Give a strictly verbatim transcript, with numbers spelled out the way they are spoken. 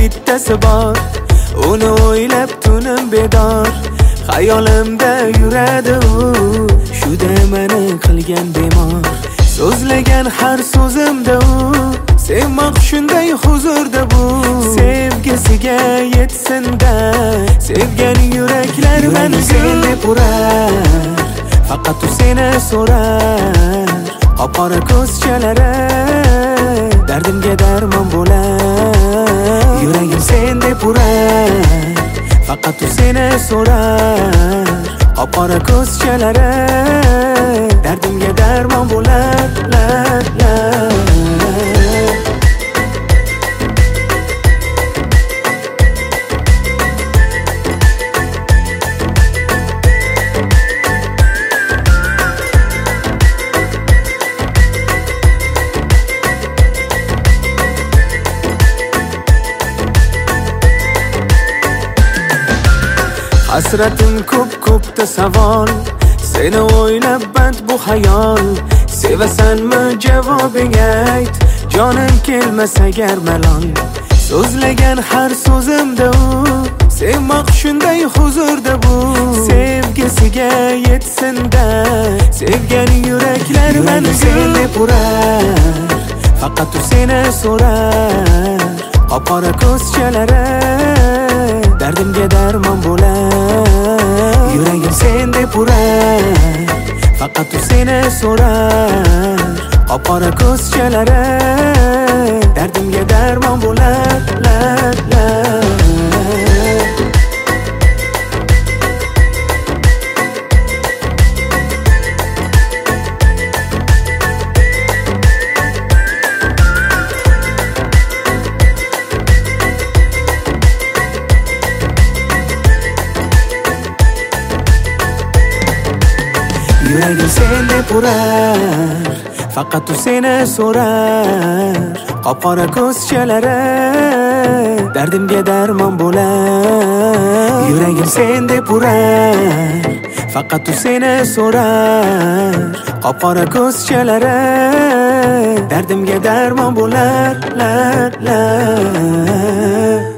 bittasi bor, uni o'ylab tunim bedor. Xayolimda yuradi u, shuda meni qilgan bemor. So'zlagan har so'zimda u, sevmoq shunday huzurda bu. Sevgisiga yetsin-da, sevgan yuraklar meni sen deb urar, faqat u seni so'rar. Qop-qora ko'zchalari dardimga darmon bo'lar. Yuragim sen deb urar, faqat u seni so'rar. Qop-qora ko'zchalari dardimga darmon bo'lar. La, la. Hasratim ko'p-ko'pda savol, seni o'ylab band bu xayol. Sevasanmi javobing ayt, jonim kelmas agar malol. So'zlagan har so'zimda u, sevmoq shunday huzurda bu. Sevgisiga yetsin-da, sevgan yuraklar meni sen deb urar, faqat u seni so'rar. Qop-qora ko'zchalari dardimga darmon bo'lar. Yuragim sen deb urar, faqat u seni so'rar. Qop-qora ko'zchalari dardimga darmon bo'lar. La, la. Yuragim sen deb urar, faqat u seni so'rar. Qop-qora ko'zchalari dardimga darmon bo'lar. Yuragim sen deb urar, faqat u seni so'rar. Qop-qora ko'zchalari dardimga darmon bo'lar. La, la.